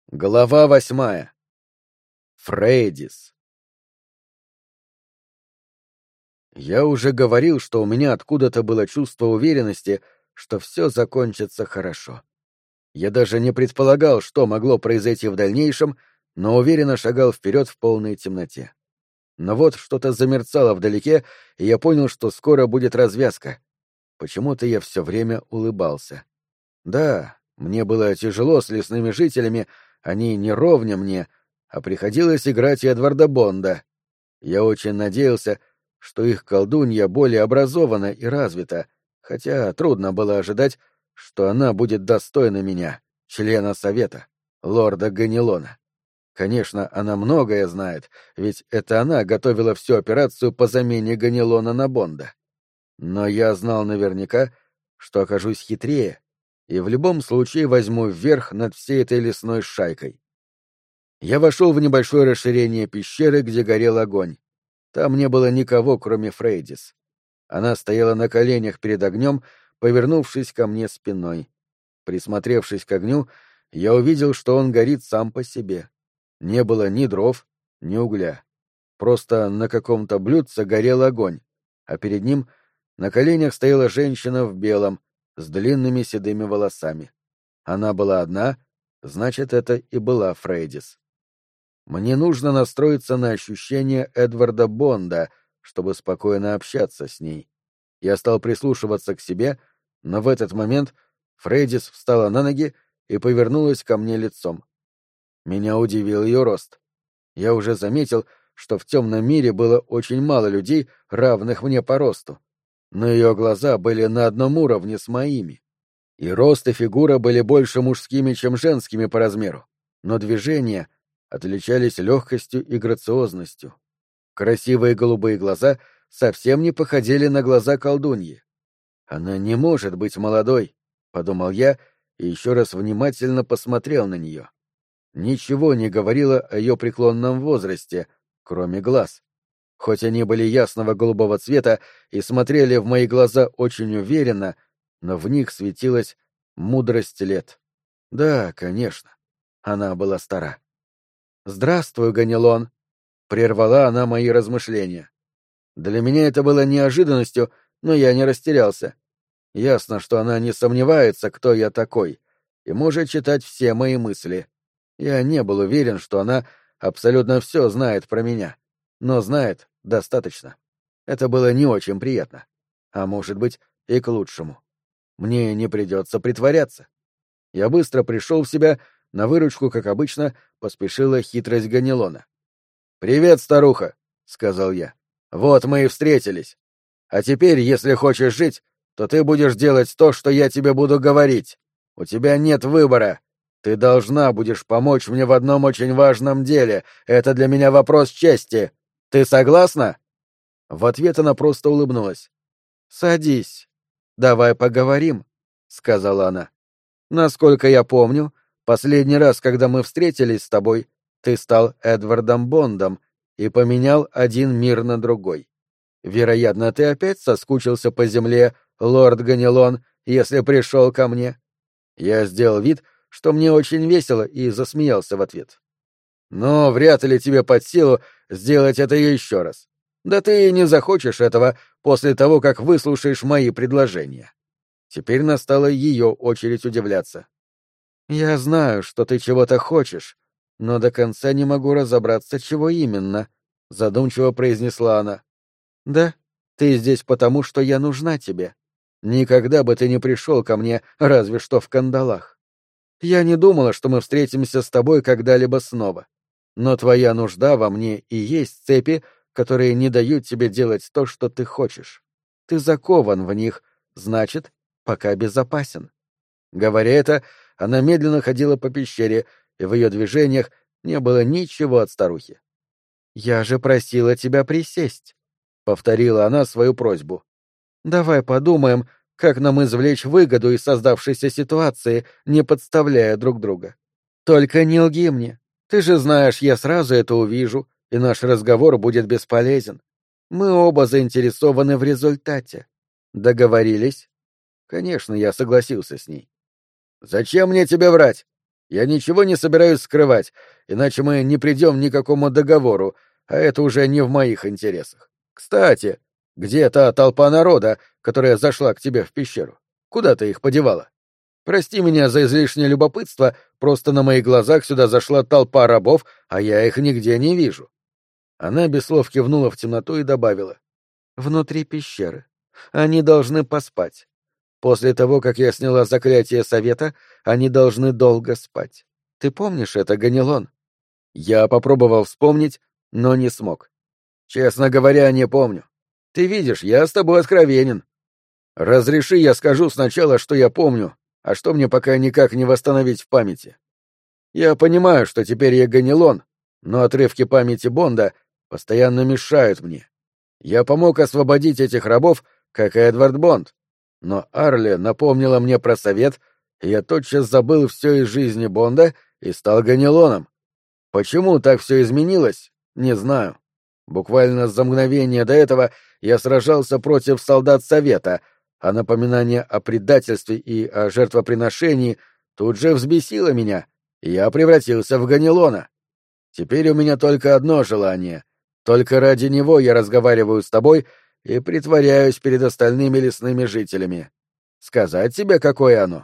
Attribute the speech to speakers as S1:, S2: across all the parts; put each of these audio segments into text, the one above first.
S1: Глава 8. Фрейдис. Я уже говорил, что у меня откуда-то было чувство уверенности, что все закончится хорошо. Я даже не предполагал, что могло произойти в дальнейшем, но уверенно шагал вперед в полной темноте. Но вот что-то замерцало вдалеке, и я понял, что скоро будет развязка. Почему-то я все время улыбался. Да, мне было тяжело с лесными жителями, они не ровня мне, а приходилось играть Эдварда Бонда. Я очень надеялся, что их колдунья более образована и развита, хотя трудно было ожидать, что она будет достойна меня, члена Совета, лорда Ганилона. Конечно, она многое знает, ведь это она готовила всю операцию по замене Ганилона на Бонда. Но я знал наверняка, что окажусь хитрее, и в любом случае возьму верх над всей этой лесной шайкой. Я вошел в небольшое расширение пещеры, где горел огонь. Там не было никого, кроме Фрейдис. Она стояла на коленях перед огнем, повернувшись ко мне спиной. Присмотревшись к огню, я увидел, что он горит сам по себе. Не было ни дров, ни угля. Просто на каком-то блюдце горел огонь, а перед ним на коленях стояла женщина в белом, с длинными седыми волосами. Она была одна, значит, это и была Фрейдис. Мне нужно настроиться на ощущение Эдварда Бонда, чтобы спокойно общаться с ней. Я стал прислушиваться к себе, но в этот момент Фрейдис встала на ноги и повернулась ко мне лицом. Меня удивил ее рост. Я уже заметил, что в темном мире было очень мало людей, равных мне по росту. Но ее глаза были на одном уровне с моими. И рост и фигура были больше мужскими, чем женскими по размеру. Но движения отличались легкостью и грациозностью. Красивые голубые глаза совсем не походили на глаза колдуньи. «Она не может быть молодой», — подумал я и еще раз внимательно посмотрел на нее. Ничего не говорило о ее преклонном возрасте, кроме глаз. Хоть они были ясного голубого цвета и смотрели в мои глаза очень уверенно, но в них светилась мудрость лет. Да, конечно, она была стара. «Здравствуй, Ганилон!» — прервала она мои размышления. Для меня это было неожиданностью, но я не растерялся. Ясно, что она не сомневается, кто я такой, и может читать все мои мысли. Я не был уверен, что она абсолютно все знает про меня, но знает достаточно. Это было не очень приятно. А может быть, и к лучшему. Мне не придется притворяться. Я быстро пришел в себя, на выручку, как обычно, поспешила хитрость Ганилона. «Привет, старуха», — сказал я. «Вот мы и встретились. А теперь, если хочешь жить, то ты будешь делать то, что я тебе буду говорить. У тебя нет выбора. Ты должна будешь помочь мне в одном очень важном деле. Это для меня вопрос чести. Ты согласна?» В ответ она просто улыбнулась. «Садись. Давай поговорим», — сказала она. «Насколько я помню, последний раз, когда мы встретились с тобой, ты стал Эдвардом Бондом и поменял один мир на другой. Вероятно, ты опять соскучился по земле, лорд Ганилон, если пришел ко мне». Я сделал вид, что мне очень весело, и засмеялся в ответ. «Но вряд ли тебе под силу сделать это еще раз. Да ты и не захочешь этого после того, как выслушаешь мои предложения». Теперь настала ее очередь удивляться. «Я знаю, что ты чего-то хочешь, но до конца не могу разобраться, чего именно», — задумчиво произнесла она. «Да, ты здесь потому, что я нужна тебе. Никогда бы ты не пришел ко мне, разве что в кандалах. Я не думала, что мы встретимся с тобой когда-либо снова. Но твоя нужда во мне и есть цепи, которые не дают тебе делать то, что ты хочешь. Ты закован в них, значит, пока безопасен». Говоря это, она медленно ходила по пещере, и в ее движениях не было ничего от старухи. «Я же просила тебя присесть», — повторила она свою просьбу. «Давай подумаем, как нам извлечь выгоду из создавшейся ситуации, не подставляя друг друга. Только не лги мне. Ты же знаешь, я сразу это увижу, и наш разговор будет бесполезен. Мы оба заинтересованы в результате. Договорились?» Конечно, я согласился с ней. «Зачем мне тебе врать? Я ничего не собираюсь скрывать, иначе мы не придем ни к какому договору, а это уже не в моих интересах. Кстати, где та толпа народа, которая зашла к тебе в пещеру? Куда ты их подевала? Прости меня за излишнее любопытство, просто на моих глазах сюда зашла толпа рабов, а я их нигде не вижу. Она без слов кивнула в темноту и добавила. Внутри пещеры. Они должны поспать. После того, как я сняла заклятие совета, они должны долго спать. Ты помнишь это, Ганилон? Я попробовал вспомнить, но не смог. Честно говоря, не помню. Ты видишь, я с тобой откровенен. Разреши, я скажу сначала, что я помню, а что мне пока никак не восстановить в памяти. Я понимаю, что теперь я Ганилон, но отрывки памяти Бонда постоянно мешают мне. Я помог освободить этих рабов, как и Эдвард Бонд. Но Арли напомнила мне про совет, и я тотчас забыл все из жизни Бонда и стал Ганилоном. Почему так все изменилось, не знаю. Буквально за мгновение до этого я сражался против солдат Совета, а напоминание о предательстве и о жертвоприношении тут же взбесило меня, и я превратился в Ганилона. Теперь у меня только одно желание. Только ради него я разговариваю с тобой и притворяюсь перед остальными лесными жителями. Сказать тебе, какое оно?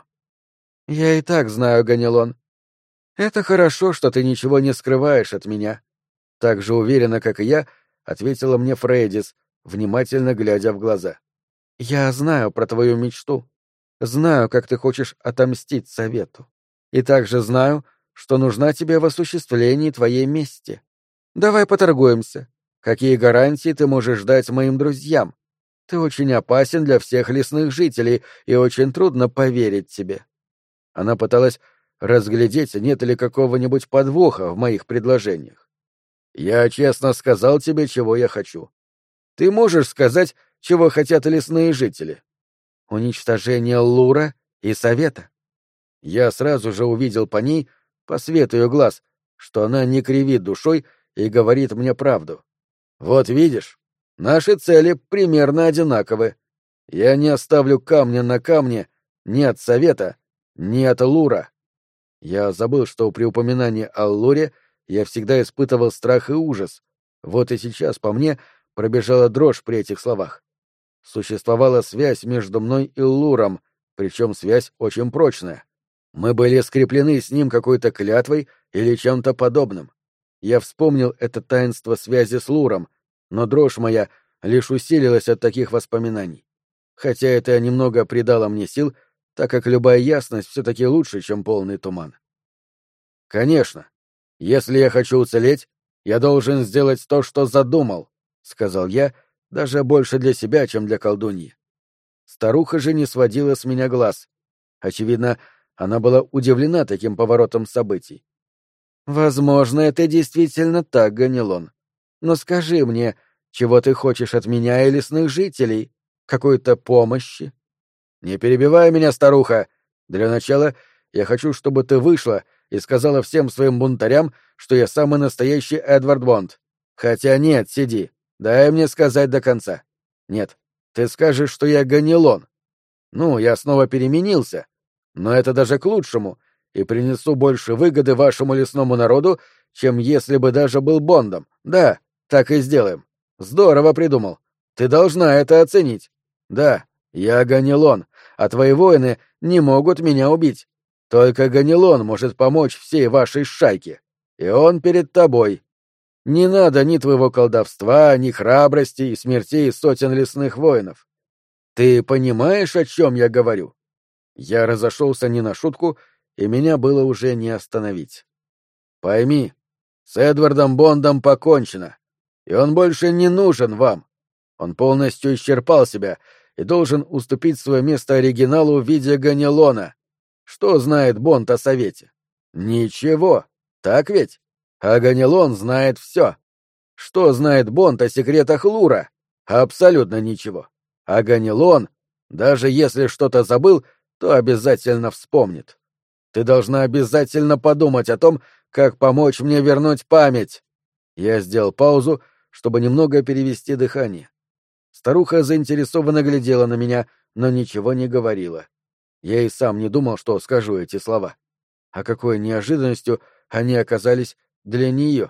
S1: Я и так знаю, Ганилон. Это хорошо, что ты ничего не скрываешь от меня. Так же уверенно, как и я, ответила мне Фрейдис, внимательно глядя в глаза. Я знаю про твою мечту. Знаю, как ты хочешь отомстить совету. И также знаю, что нужна тебе в осуществлении твоей мести. Давай поторгуемся. Какие гарантии ты можешь дать моим друзьям? Ты очень опасен для всех лесных жителей, и очень трудно поверить тебе. Она пыталась разглядеть, нет ли какого-нибудь подвоха в моих предложениях. Я честно сказал тебе, чего я хочу. Ты можешь сказать, чего хотят лесные жители? Уничтожение Лура и Совета. Я сразу же увидел по ней, по свету ее глаз, что она не кривит душой и говорит мне правду. Вот видишь, наши цели примерно одинаковы. Я не оставлю камня на камне ни от Совета, ни от Лура. Я забыл, что при упоминании о Луре я всегда испытывал страх и ужас. Вот и сейчас по мне пробежала дрожь при этих словах. Существовала связь между мной и Луром, причем связь очень прочная. Мы были скреплены с ним какой-то клятвой или чем-то подобным. Я вспомнил это таинство связи с Луром, но дрожь моя лишь усилилась от таких воспоминаний. Хотя это немного придало мне сил, так как любая ясность все-таки лучше, чем полный туман. «Конечно. Если я хочу уцелеть, я должен сделать то, что задумал», — сказал я, даже больше для себя, чем для колдуньи. Старуха же не сводила с меня глаз. Очевидно, она была удивлена таким поворотом событий. «Возможно, это действительно так, Ганилон. Но скажи мне, чего ты хочешь от меня и лесных жителей? Какой-то помощи?» «Не перебивай меня, старуха. Для начала я хочу, чтобы ты вышла и сказала всем своим бунтарям, что я самый настоящий Эдвард Бонд. Хотя нет, сиди. Дай мне сказать до конца. Нет, ты скажешь, что я Ганилон. Ну, я снова переменился. Но это даже к лучшему, и принесу больше выгоды вашему лесному народу, чем если бы даже был Бондом. Да, так и сделаем. Здорово придумал. Ты должна это оценить. Да, я Ганилон, а твои воины не могут меня убить. Только Ганилон может помочь всей вашей шайке. И он перед тобой. Не надо ни твоего колдовства, ни храбрости и смертей сотен лесных воинов. Ты понимаешь, о чем я говорю? Я разошелся не на шутку, и меня было уже не остановить. Пойми, с Эдвардом Бондом покончено, и он больше не нужен вам. Он полностью исчерпал себя и должен уступить свое место оригиналу в виде Ганилона. Что знает Бонд о Совете? Ничего, так ведь? А Ганилон знает все. Что знает Бонд о секретах Лура? Абсолютно ничего. А Ганилон, даже если что-то забыл, то обязательно вспомнит. Ты должна обязательно подумать о том, как помочь мне вернуть память. Я сделал паузу, чтобы немного перевести дыхание. Старуха заинтересованно глядела на меня, но ничего не говорила. Я и сам не думал, что скажу эти слова. А какой неожиданностью они оказались для нее.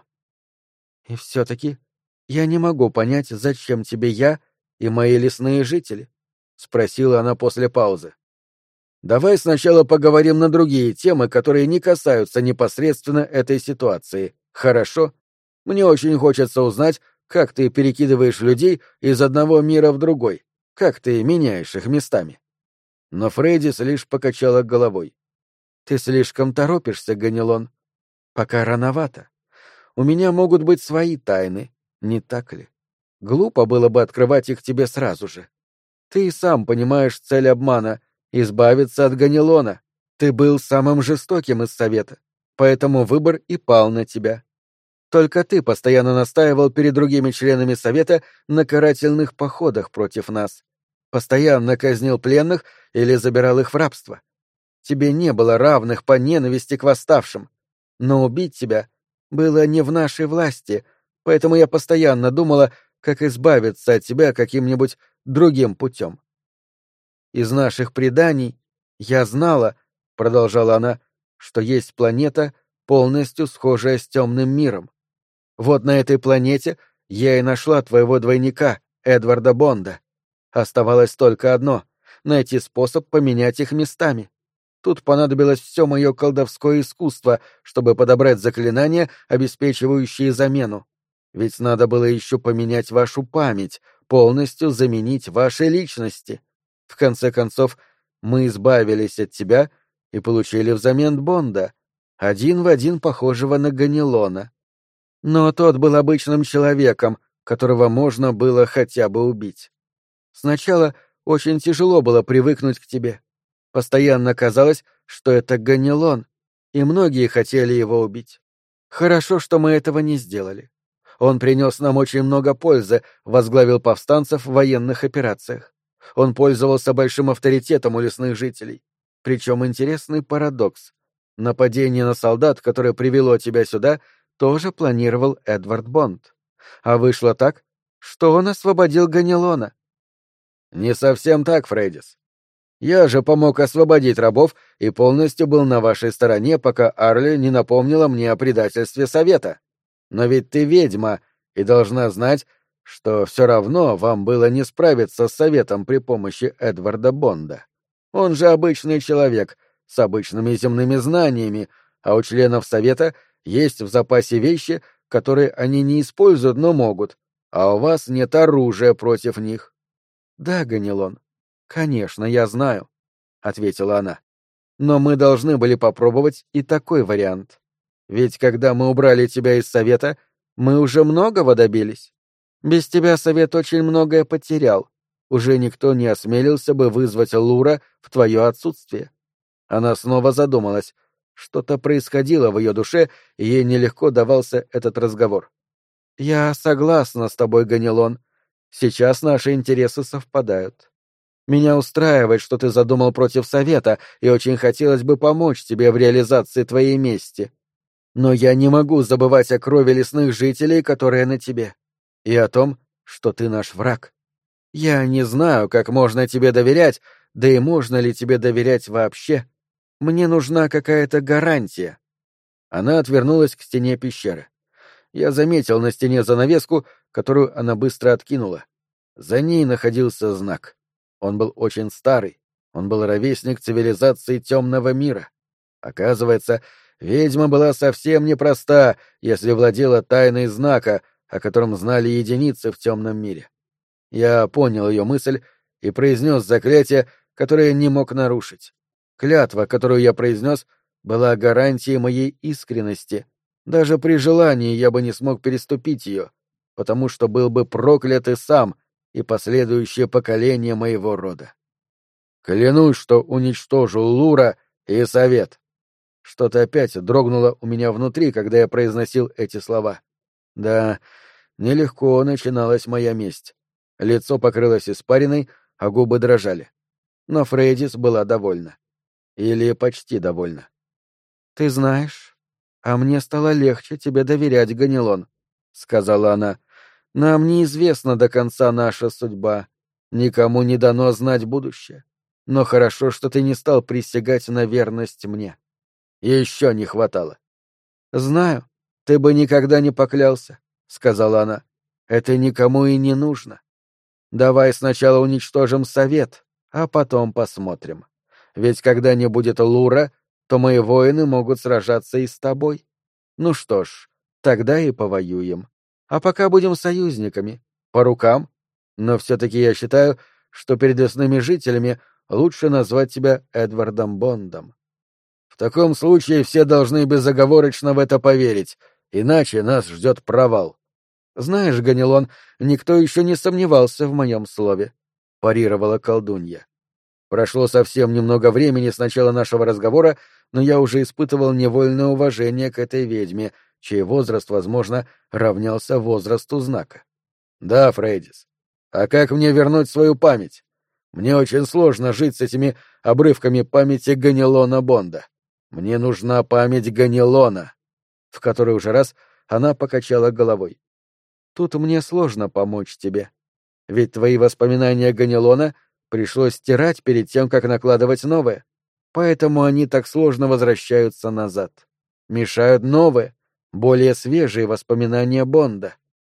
S1: И все-таки я не могу понять, зачем тебе я и мои лесные жители? — спросила она после паузы. Давай сначала поговорим на другие темы, которые не касаются непосредственно этой ситуации. Хорошо? Мне очень хочется узнать, как ты перекидываешь людей из одного мира в другой, как ты меняешь их местами. Но Фрейдис лишь покачала головой. Ты слишком торопишься, Ганилон. Пока рановато. У меня могут быть свои тайны, не так ли? Глупо было бы открывать их тебе сразу же. Ты и сам понимаешь цель обмана — избавиться от Ганилона. Ты был самым жестоким из совета, поэтому выбор и пал на тебя. Только ты постоянно настаивал перед другими членами совета на карательных походах против нас. Постоянно казнил пленных или забирал их в рабство. Тебе не было равных по ненависти к восставшим. Но убить тебя было не в нашей власти, поэтому я постоянно думала, как избавиться от тебя каким-нибудь другим путем. Из наших преданий я знала, — продолжала она, — что есть планета, полностью схожая с темным миром. Вот на этой планете я и нашла твоего двойника, Эдварда Бонда. Оставалось только одно — найти способ поменять их местами. Тут понадобилось все мое колдовское искусство, чтобы подобрать заклинания, обеспечивающие замену. Ведь надо было еще поменять вашу память, полностью заменить ваши личности. В конце концов, мы избавились от тебя и получили взамен Бонда, один в один похожего на Ганилона. Но тот был обычным человеком, которого можно было хотя бы убить. Сначала очень тяжело было привыкнуть к тебе. Постоянно казалось, что это Ганилон, и многие хотели его убить. Хорошо, что мы этого не сделали. Он принес нам очень много пользы, возглавил повстанцев в военных операциях. Он пользовался большим авторитетом у лесных жителей. Причем интересный парадокс. Нападение на солдат, которое привело тебя сюда, тоже планировал Эдвард Бонд. А вышло так, что он освободил Ганилона. Не совсем так, Фрейдис. Я же помог освободить рабов и полностью был на вашей стороне, пока Арли не напомнила мне о предательстве Совета. Но ведь ты ведьма и должна знать, что все равно вам было не справиться с Советом при помощи Эдварда Бонда. Он же обычный человек, с обычными земными знаниями, а у членов Совета есть в запасе вещи, которые они не используют, но могут, а у вас нет оружия против них. — Да, Ганилон, конечно, я знаю, — ответила она. — Но мы должны были попробовать и такой вариант. Ведь когда мы убрали тебя из Совета, мы уже многого добились. Без тебя Совет очень многое потерял. Уже никто не осмелился бы вызвать Лура в твое отсутствие. Она снова задумалась. Что-то происходило в ее душе, и ей нелегко давался этот разговор. «Я согласна с тобой, Ганилон. Сейчас наши интересы совпадают. Меня устраивает, что ты задумал против Совета, и очень хотелось бы помочь тебе в реализации твоей мести. Но я не могу забывать о крови лесных жителей, которая на тебе, и о том, что ты наш враг. Я не знаю, как можно тебе доверять, да и можно ли тебе доверять вообще. Мне нужна какая-то гарантия». Она отвернулась к стене пещеры. Я заметил на стене занавеску, которую она быстро откинула. За ней находился знак. Он был очень старый. Он был ровесник цивилизации темного мира. Оказывается, ведьма была совсем непроста, если владела тайной знака, о котором знали единицы в темном мире. Я понял ее мысль и произнес заклятие, которое не мог нарушить. Клятва, которую я произнес, была гарантией моей искренности. Даже при желании я бы не смог переступить ее, потому что был бы проклят и сам, и последующее поколение моего рода. Клянусь, что уничтожу Лура и Совет. Что-то опять дрогнуло у меня внутри, когда я произносил эти слова. Да, нелегко начиналась моя месть. Лицо покрылось испариной, а губы дрожали. Но Фрейдис была довольна. Или почти довольна. «Ты знаешь, а мне стало легче тебе доверять, Ганилон», — сказала она. «Нам неизвестна до конца наша судьба. Никому не дано знать будущее. Но хорошо, что ты не стал присягать на верность мне». Еще не хватало. «Знаю, ты бы никогда не поклялся», — сказала она. «Это никому и не нужно. Давай сначала уничтожим совет, а потом посмотрим. Ведь когда не будет Лура, то мои воины могут сражаться и с тобой. Ну что ж, тогда и повоюем. А пока будем союзниками. По рукам. Но все-таки я считаю, что перед лесными жителями лучше назвать тебя Эдвардом Бондом. В таком случае все должны безоговорочно в это поверить, иначе нас ждет провал. Знаешь, Ганилон, никто еще не сомневался в моем слове, — парировала колдунья. Прошло совсем немного времени с начала нашего разговора, но я уже испытывал невольное уважение к этой ведьме, чей возраст, возможно, равнялся возрасту знака. Да, Фрейдис. А как мне вернуть свою память? Мне очень сложно жить с этими обрывками памяти Ганилона Бонда. Мне нужна память Ганилона. В который уже раз она покачала головой. Тут мне сложно помочь тебе. Ведь твои воспоминания Ганилона пришлось стирать перед тем, как накладывать новые. Поэтому они так сложно возвращаются назад. Мешают новые, более свежие воспоминания Бонда.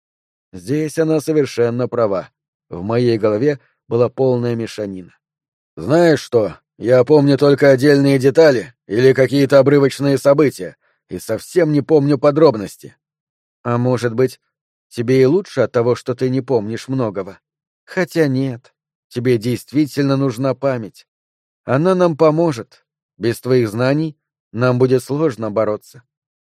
S1: Здесь она совершенно права. В моей голове была полная мешанина. Знаешь что, я помню только отдельные детали или какие-то обрывочные события, и совсем не помню подробности. А может быть, тебе и лучше от того, что ты не помнишь многого? Хотя нет, тебе действительно нужна память. Она нам поможет. Без твоих знаний нам будет сложно бороться.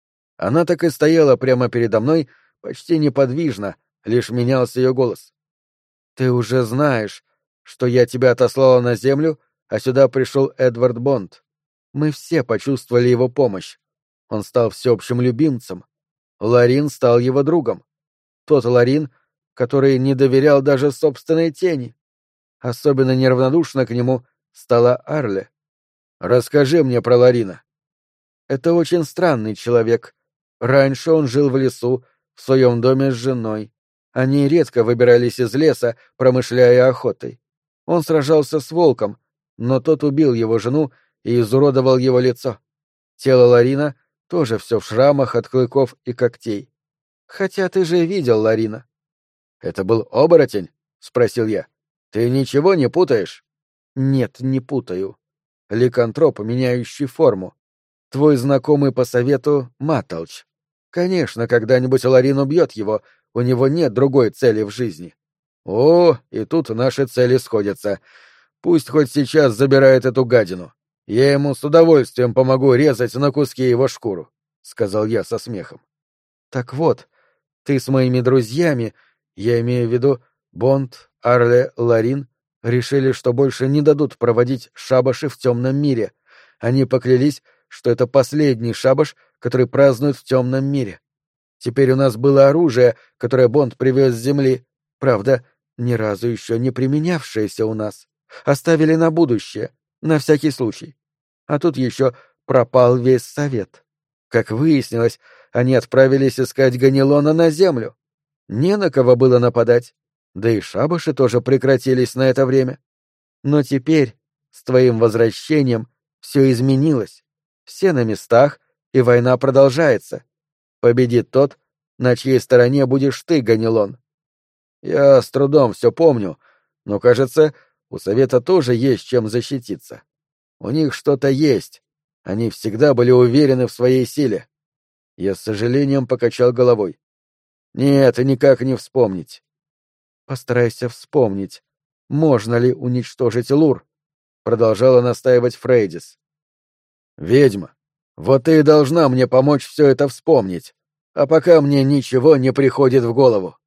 S1: Она так и стояла прямо передо мной, почти неподвижно, лишь менялся ее голос. Ты уже знаешь, что я тебя отослала на землю, а сюда пришел Эдвард Бонд. Мы все почувствовали его помощь. Он стал всеобщим любимцем. Ларин стал его другом. Тот Ларин, который не доверял даже собственной тени. Особенно неравнодушна к нему стала Арле. Расскажи мне про Ларина. Это очень странный человек. Раньше он жил в лесу, в своем доме с женой. Они редко выбирались из леса, промышляя охотой. Он сражался с волком, но тот убил его жену и изуродовал его лицо. Тело Ларина тоже все в шрамах от клыков и когтей. Хотя ты же видел Ларина. — Это был оборотень? — спросил я. — Ты ничего не путаешь? — Нет, не путаю. Ликантроп, меняющий форму. Твой знакомый по совету — Матолч. Конечно, когда-нибудь Ларин убьет его, у него нет другой цели в жизни. О, и тут наши цели сходятся. Пусть хоть сейчас забирает эту гадину. Я ему с удовольствием помогу резать на куски его шкуру, — сказал я со смехом. Так вот, ты с моими друзьями, я имею в виду Бонд, Арле, Ларин, решили, что больше не дадут проводить шабаши в темном мире. Они поклялись, что это последний шабаш, который празднуют в темном мире. Теперь у нас было оружие, которое Бонд привез с земли, правда, ни разу еще не применявшееся у нас. Оставили на будущее, на всякий случай. А тут еще пропал весь совет. Как выяснилось, они отправились искать Ганилона на землю. Не на кого было нападать, да и шабаши тоже прекратились на это время. Но теперь, с твоим возвращением, все изменилось. Все на местах, и война продолжается. Победит тот, на чьей стороне будешь ты, Ганилон. Я с трудом все помню, но, кажется, у Совета тоже есть чем защититься. У них что-то есть. Они всегда были уверены в своей силе. Я с сожалением покачал головой. Нет, никак не вспомнить. Постарайся вспомнить, можно ли уничтожить Лур, продолжала настаивать Фрейдис. Ведьма, вот ты и должна мне помочь все это вспомнить, а пока мне ничего не приходит в голову.